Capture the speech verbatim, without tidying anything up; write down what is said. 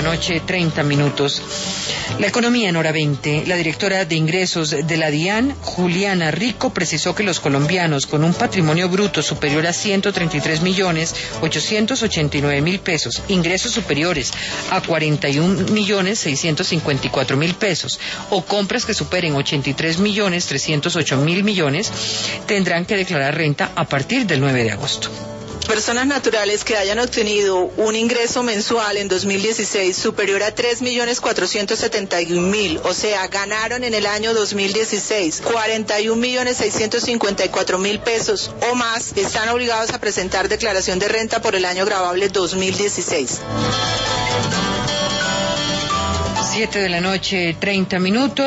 la noche, treinta minutos. La economía en hora veinte. La directora de ingresos de la DIAN, Juliana Rico, precisó que los colombianos con un patrimonio bruto superior a ciento treinta y tres millones ochocientos ochenta y nueve mil pesos, ingresos superiores a cuarenta y un millones seiscientos cincuenta y cuatro mil pesos o compras que superen ochenta y tres millones trescientos ocho mil millones, tendrán que declarar renta a partir del nueve de agosto. Personas naturales que hayan obtenido un ingreso mensual en dos mil dieciséis superior a tres millones cuatrocientos setenta y un mil, o sea, ganaron en el año dos mil dieciséis cuarenta y un millones seiscientos cincuenta y cuatro mil pesos o más, están obligados a presentar declaración de renta por el año gravable dos mil dieciséis. Siete de la noche, treinta minutos.